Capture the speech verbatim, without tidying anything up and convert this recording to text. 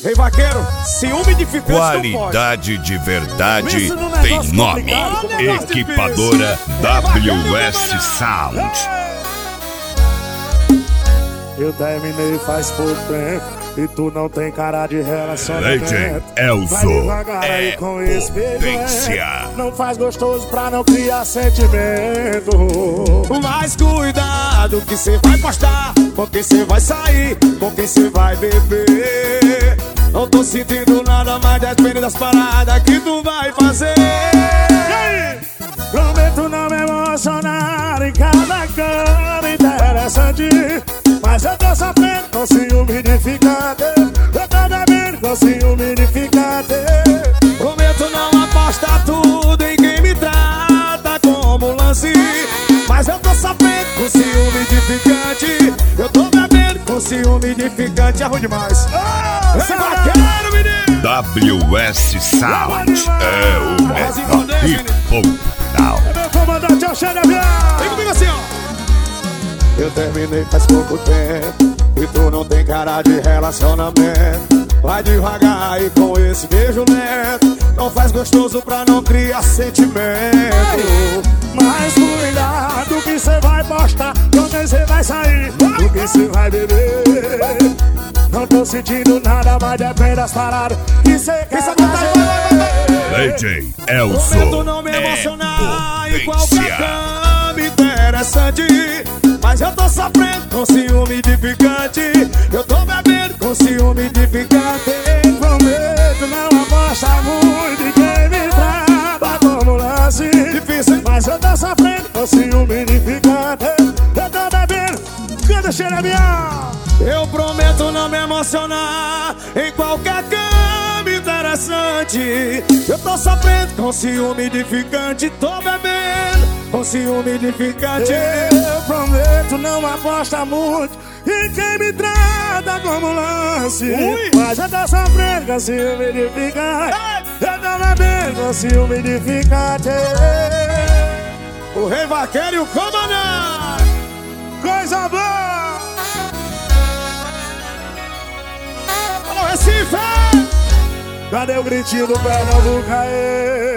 Rei Vaqueiro, ciúme edificante. Qualidade de verdade tem nome. Equipadora W S Sound. Eu terminei faz pouco tempo e tu não tem cara de relacionamento. Legend Elzo é com esse potência. Não faz gostoso pra não criar sentimento. Mas cuidado que cê vai postar, com quem cê vai sair, com quem cê vai beber. Não tô sentindo nada mais, depende das paradas que tu vai fazer. E aí? Prometo não me emocionar em cada cama interessante, mas eu tô sofrendo com ciúme edificante. Eu tô bebendo com ciúme edificante. Prometo não apostar tudo em quem me trata como lance, mas eu tô sofrendo com ciúme edificante. Eu tô bebendo com ciúme edificante. É ruim demais. Oh, Rei Vaqueiro, menino! W S Sound é o melhor hip-hop. É meu comandante, é o Xande Avião. Vem comigo assim, ó. Eu terminei faz pouco tempo e tu não tem cara de relacionamento. Vai devagar e com esse beijo lento, não faz gostoso pra não criar sentimento. Mas cuidado que cê vai postar, com quem cê vai sair, com quem cê vai beber. Não tô sentindo nada, mas depende das paradas que cê quer fazer. Legend Elzo Prometo não me é emocionar em qualquer potência. cama interessante, mas eu tô sofrendo com ciúme edificante. Eu tô bebendo com ciúme edificante. Prometo não apostar muito em quem me trata como lance, Difícil, mas eu tô sofrendo com ciúme edificante. Eu tô bebendo, canta Xerebião. eu prometo não me emocionar em qualquer cama interessante. Eu tô sofrendo com ciúme edificante. Tô bebendo com ciúme edificante. Eu prometo não apostar muito em quem me trata como lance, Ui. mas eu tô sofrendo com ciúme edificante. Eu tô bebendo com ciúme edificante. O Rei Vaqueiro e o comandante. Coisa boa! Alô, Recife! Cadê o gritinho do Pernambuco aí?